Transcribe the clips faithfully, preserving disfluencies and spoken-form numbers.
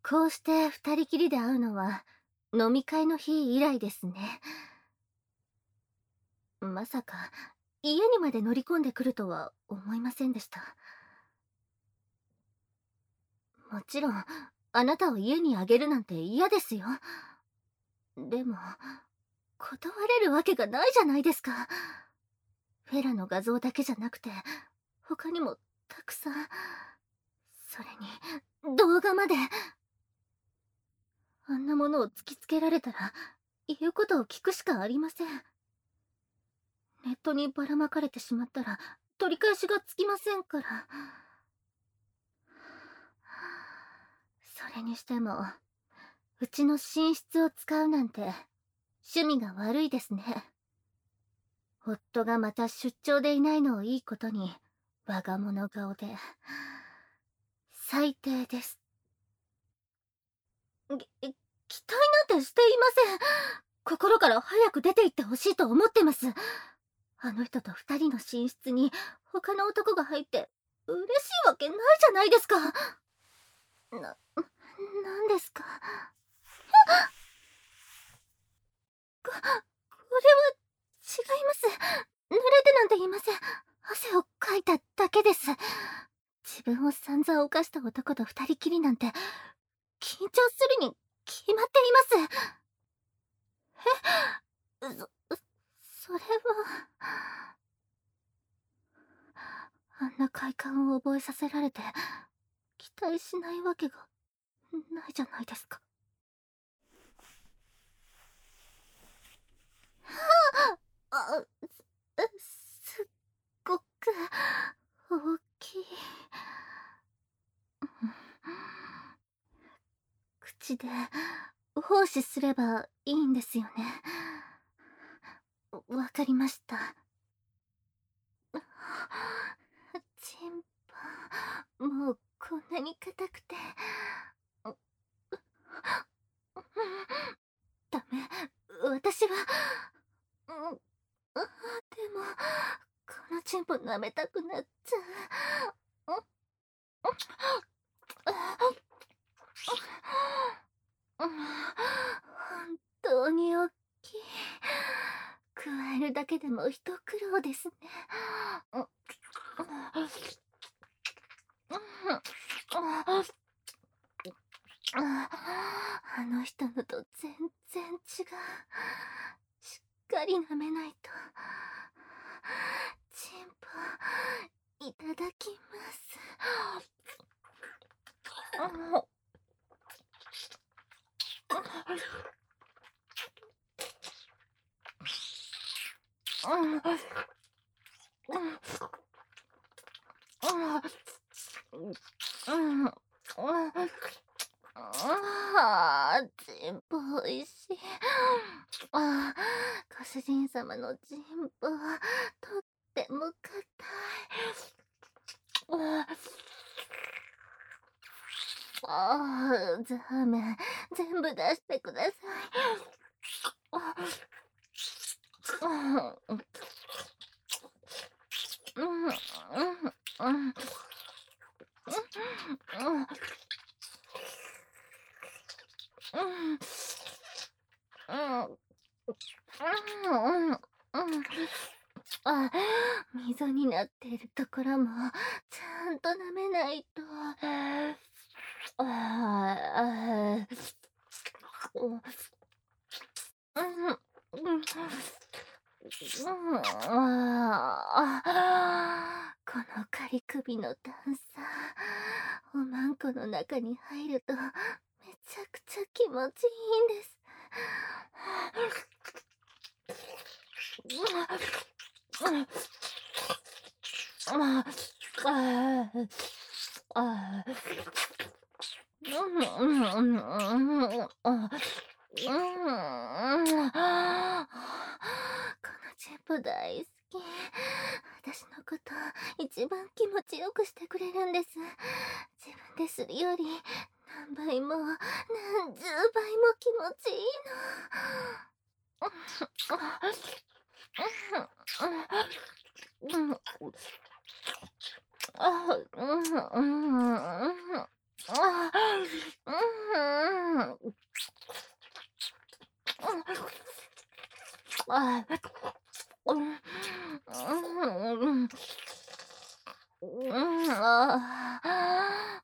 こうして二人きりで会うのは飲み会の日以来ですね。まさか家にまで乗り込んでくるとは思いませんでした。もちろんあなたを家にあげるなんて嫌ですよ。でも断れるわけがないじゃないですか。フェラの画像だけじゃなくて他にもたくさん、それに動画まで。あんなものを突きつけられたら言うことを聞くしかありません。ネットにばらまかれてしまったら取り返しがつきませんから。それにしてもうちの寝室を使うなんて趣味が悪いですね。夫がまた出張でいないのをいいことに我が物顔で最低です。き期待なんてしていません。心から早く出て行ってほしいと思ってます。あの人と二人の寝室に他の男が入って嬉しいわけないじゃないですか。な、なんですか。こ、これは違います。濡れてなんていません。汗をかいただけです。自分を散々犯した男と二人きりなんて緊張するに決まっています。え、そ、それは。あんな快感を覚えさせられて期待しないわけがないじゃないですか。あ、す、すっごく大きい。口で奉仕すればいいんですよね。わかりました。チンポ、もうこんなに硬くて。ダメ、私は。うん、でもこのチンポ舐めたくなっちゃう。本当に大きい。加えるだけでも一苦労ですね。あの人のと全然違う。しっかり舐めないと。チンポいただきます。ああ、チンポおいしい。ああ、ご主人様のチンポはとっても硬い。ああ、ザーメン全部出してください。ああ、うん、うん、うん、うん、うん、うん、うん、うん、あ、溝になっているところもちゃんと舐めないと。ああ、うん、うん、うん、ああ、この仮首の段差、おまんこの中に入るとめちゃくちゃ気持ちいいんです。ああ、ああ、うん、うん、うん、うん、あ、うん、あ、このチップ大好き。私のこと一番気持ちよくしてくれるんです。自分でするより何倍も何十倍も気持ちいいの。うん、うん、あ、うん、うん、うん、あ、うん、 ああ、うん、うん、うん、ああ。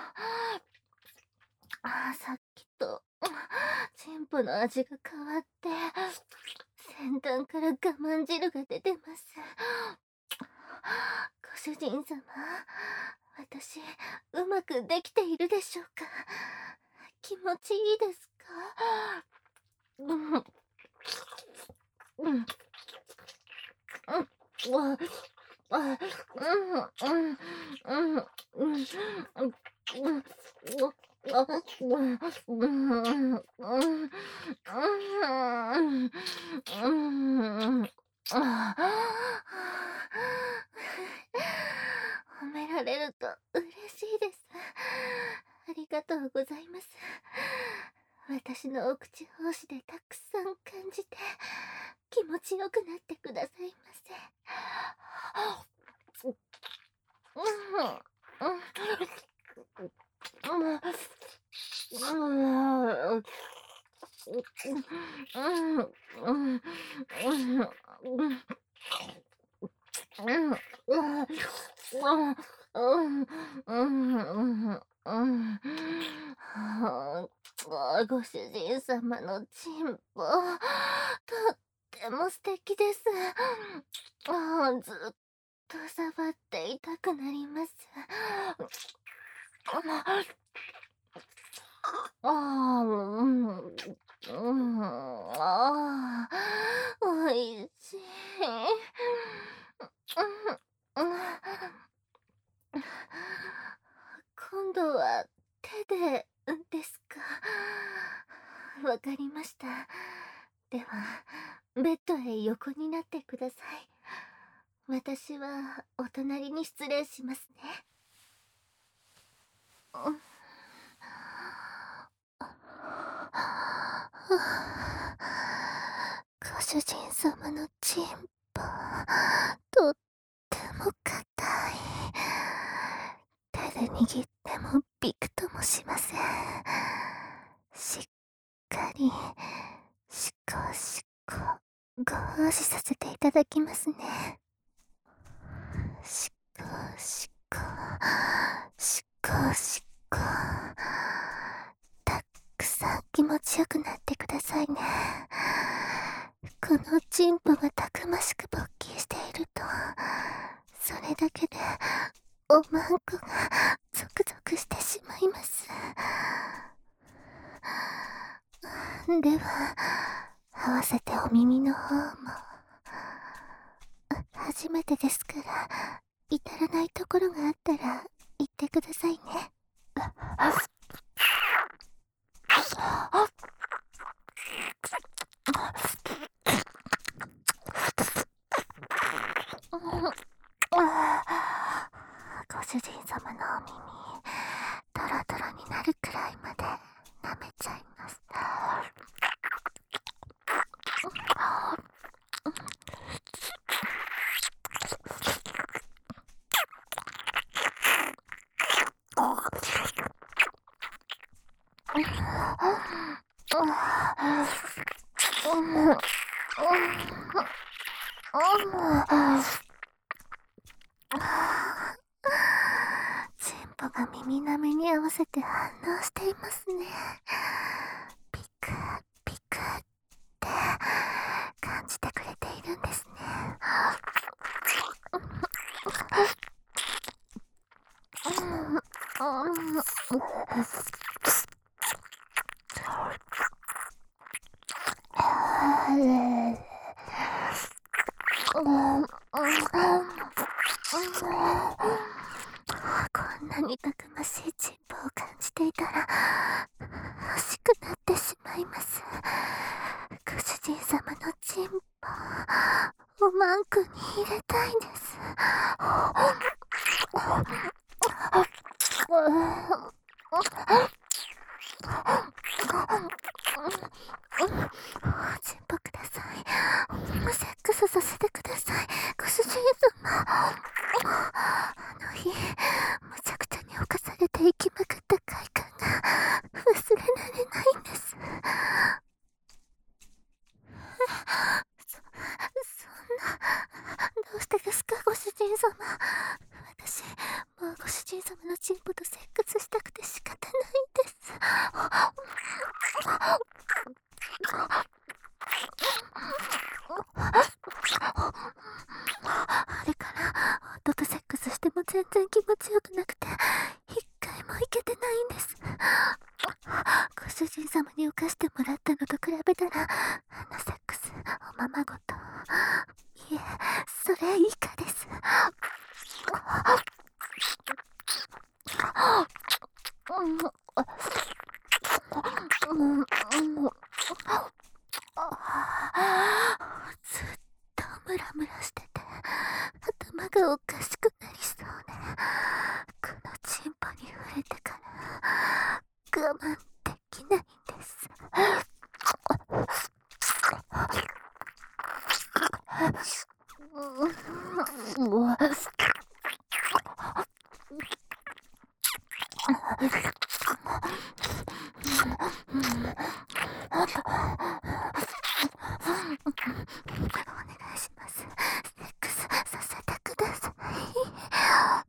ああ、さっきと、チンポの味が変わって、先端から我慢汁が出てます。ご主人様、私、うまくできているでしょうか？気持ちいいですか？うん、うん、うん、わ、あ、うん、うん、うん、うん、うん、うん、うあ、うん、うん、うん、うん、ああ、褒められると嬉しいです。ありがとうございます。私のお口奉仕でたくさん感じて、気持ちよくなってくださいませ。うん、うん、うん、うん、うん、うん、うん、うん、うん、うん、うん、うん。ああ、ご主人様のチンポ、とっても素敵です。ああ、ずっと触っていたくなります。ああ、うん、うん、ああ、おいしい。うん、うん。今度は手でですか？わかりました。では、ベッドへ横になってください。私はお隣に失礼しますね。うん、ご主人様のチンポ、とっても硬い。手で握ってもびくともしません。しっかり、しこしこ、ご奉仕させていただきますね。しこしこ、しこしこ。たくさん気持ちよくなってくださいね。このチンポがたくましく勃起していると、それだけでおまんこがゾクゾクしてしまいます。では、合わせてお耳の方も。初めてですから、至らないところがあったら言ってくださいね。ご主人様のお耳、ドロドロになるくらいまで舐めちゃいます。チンポが耳なめに合わせて反応していますね。ピクピクって感じてくれているんですね。こんなにたくましいチンポを感じていたら欲しくなってしまいます。ご主人様のチンポ、おまんこに入れたいです。チンポください。セックスさせてください。ご主人様。あの日、むちゃくちゃに犯されていきまくった快感が忘れられないんです。そ様のチンポとセックスしたくて仕方ないんです。あれから夫とセックスしても全然気持ちよくなくて、一回もいけてないんです。ご主人様に犯してもらったのと比べたら、あのセックスおままごと、いえ、それ以下です。ずっとムラムラしてて、頭がおかしくなりそうね。このチンポに触れてから我慢できないんです。お願いします。セックスさせてください。あ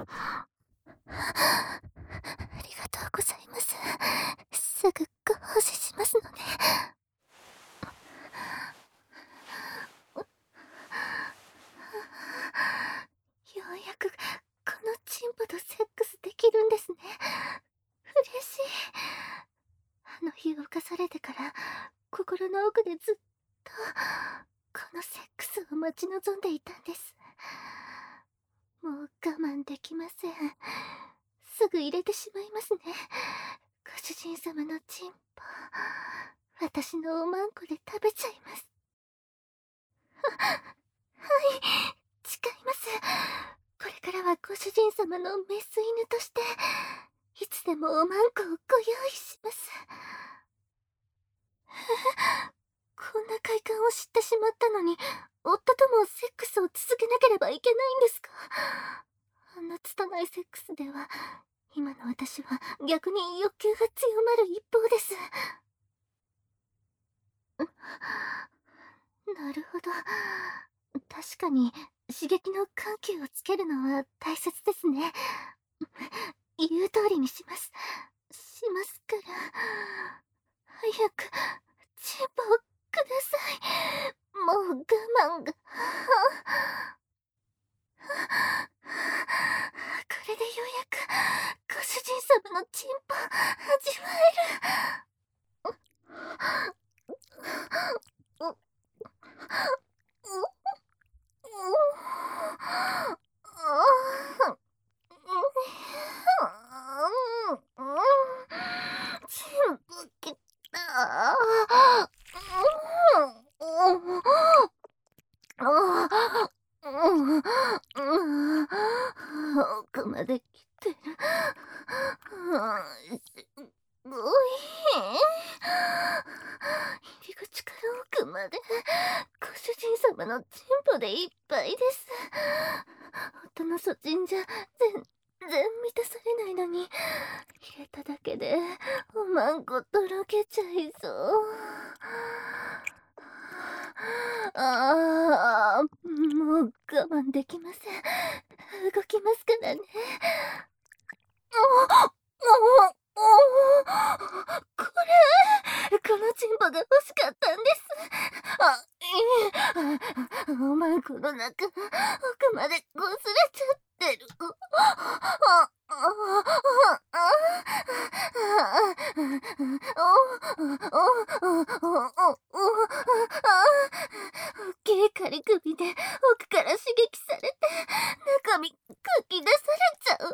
りがとうございます。すぐご奉仕しますので。ようやくこのチンポとセックスできるんですね。嬉しい。あの日犯されてから心の奥でずっとこのセックスを待ち望んでいたんです。もう我慢できません。すぐ入れてしまいますね。ご主人様のチンポ、私のおまんこで食べちゃいます。は、はい、誓います。これからはご主人様のメス犬として、いつでもおまんこをご用意します。こんな快感を知ってしまったのに、夫ともセックスを続けなければいけないんですか？あんな拙いセックスでは、今の私は逆に欲求が強まる一方です。なるほど。確かに刺激の緩急をつけるのは大切ですね。言う通りにします。しますから。早くチンポをください。もう我慢が。これでようやくご主人様のチンポ味わえる。チンポきた。奥まで来てる。すごい。入り口から奥までご主人様のチンポでいっぱいです。夫の粗チンじゃ全然満たされないのに、入れただけでおまんことろけちゃいそう。ああ、もう我慢できません。動きますからね。おおおこれ、このチンポが欲しかったんです。あ、いえ、おまんこの中、奥までこすれちゃってる。あ、あ、あ、あ、お、お、お、お、お、おっきい仮首で奥から刺激されて、中身かき出されちゃう。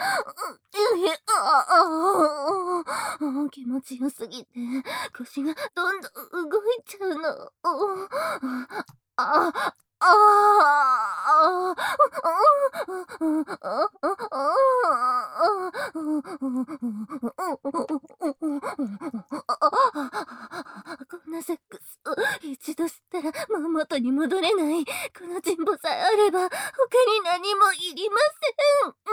ああ、気持ちよすぎて腰がどんどん動いちゃうの。ああこんなセックス一度したらもう元に戻れない。このチンポさえあれば他に何もいりません。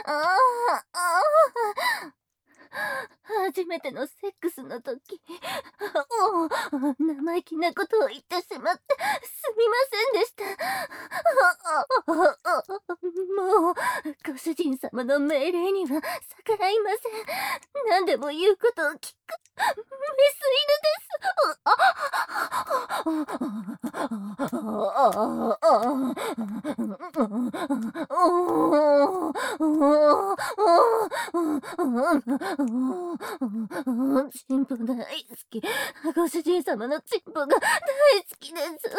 初めてのセックスの時、 おお、生意気なことを言ってしまってすみませんでした。もう、ご主人様の命令には逆らいません。何でも言うことを聞くメス犬です。チンポ大好き。ご主人様のチンポが大好きです。愛してます。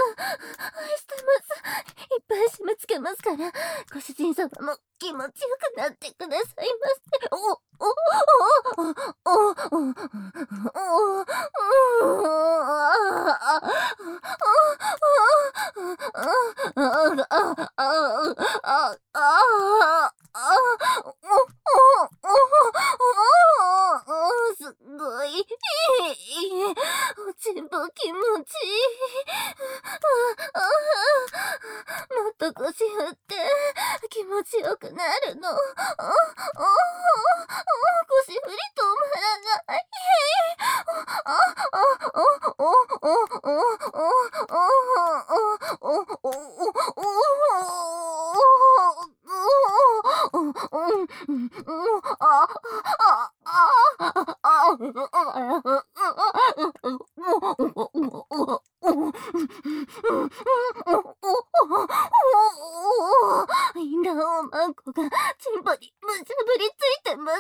いっぱい締め付けますから、ご主人様も気持ちよくなってくださいませ。お、お、お、お、お、お、すごい。おちんぽ気持ちいい。もっと腰振って気持ちよくなるの。腰振り止まらない。インダオマンコがチンポにむしゃぶりついてます。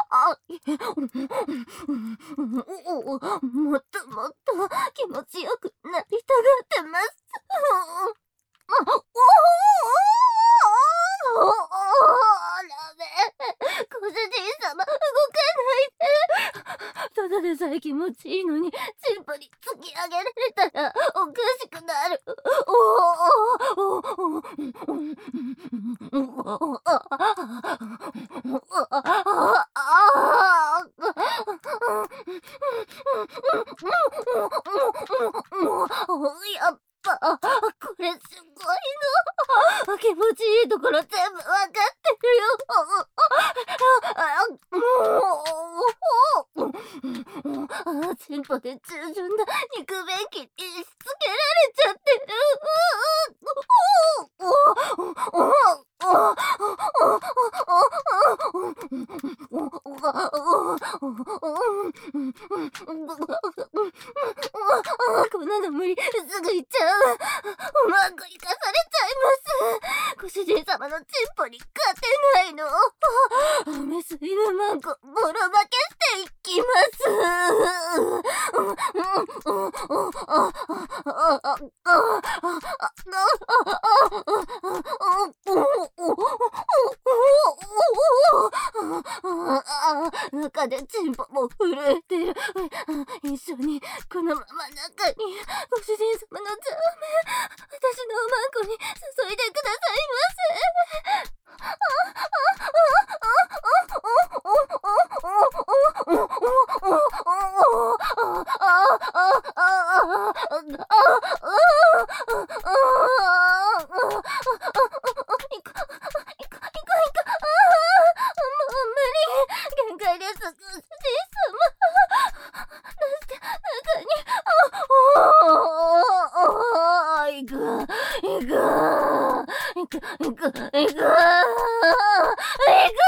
もっともっと気持ちよくなりたがってます。ダメ。ご主人様動かないで。ただでさえ気持ちいいのにチンポに突き上げられたらおかしくなる。やっぱこれすごいの。気持ちいいところ全部わかってるよ。チンポで従順な肉便器にしつけられちゃってる。こんなの無理。すぐ行っちゃう。うまくいかされちゃいます。ご主人様のチンポに勝てないの。メス犬マンコボロ負けしていきます。中でチンポも震えてる。一緒にこのまま中にご主人様のザーメン私のおまんこに注いでくださいませ。限界です、ご主人様。中に、行く、行く、行く、行く、行く、行く。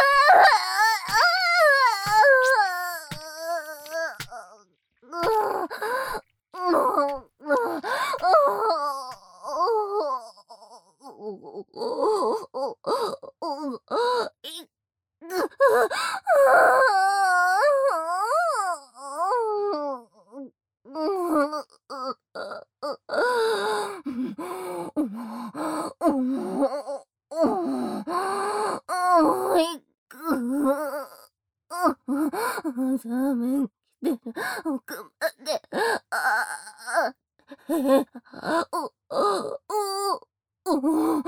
ザーメン来てる奥まで。ああ、お、お、お、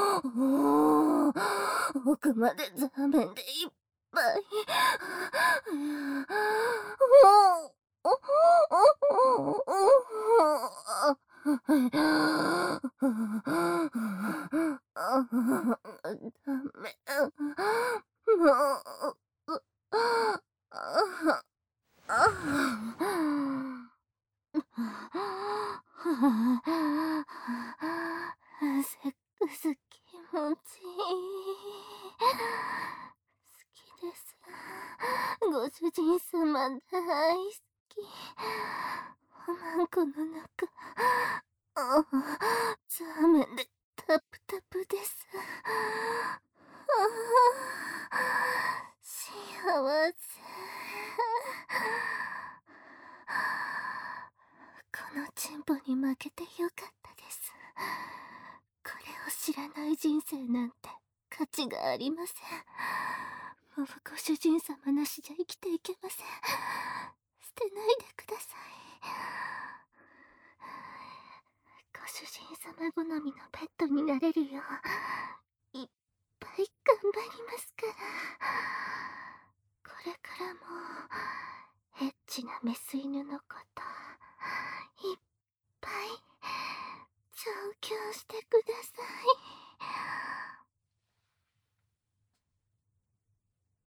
奥までザーメンでいっぱい。ダメ。もう。ああ。 はあ、セックス気持ちいい。好きです。ご主人様大好き。おまんこの中、ああ、ザーメンでタプタプです。ああ、幸せ。このチンポに負けてよかったです。これを知らない人生なんて価値がありません。もうご主人様なしじゃ生きていけません。捨てないでください。ご主人様好みのペットになれるよういっぱい頑張りますから。これからもエッチなメス犬のこといっぱい調教してください。